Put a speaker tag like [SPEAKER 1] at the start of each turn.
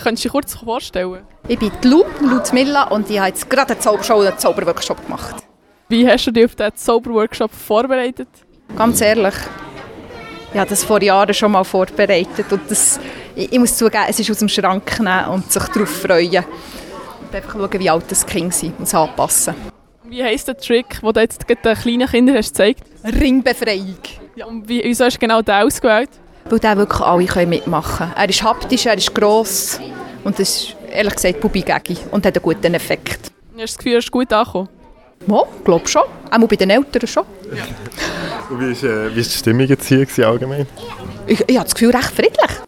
[SPEAKER 1] Könntest du dich kurz vorstellen?
[SPEAKER 2] Ich bin die Ludmilla, und ich habe jetzt gerade eine Zaubershow und einen Zauberworkshop gemacht.
[SPEAKER 1] Wie hast du dich auf diesen Zauberworkshop vorbereitet?
[SPEAKER 2] Ganz ehrlich, ich habe das vor Jahren schon mal vorbereitet. Und ich muss zugeben, es ist aus dem Schrank nehmen und sich darauf freuen. Und einfach schauen, wie alt das Kind sind und es anpassen.
[SPEAKER 1] Wie heisst der Trick, den du jetzt den kleinen Kindern hast gezeigt?
[SPEAKER 2] Ringbefreiung.
[SPEAKER 1] Ja, und wieso hast du genau den ausgewählt?
[SPEAKER 2] Weil den wirklich alle mitmachen können. Er ist haptisch, er ist gross und es ist, ehrlich gesagt, Bubigägi und hat einen guten Effekt.
[SPEAKER 1] Hast du das Gefühl, er ist gut angekommen?
[SPEAKER 2] Ja, ich glaube schon. Auch bei den Eltern schon.
[SPEAKER 3] Und wie war die Stimmung jetzt hier allgemein?
[SPEAKER 2] Ich habe das Gefühl, recht friedlich.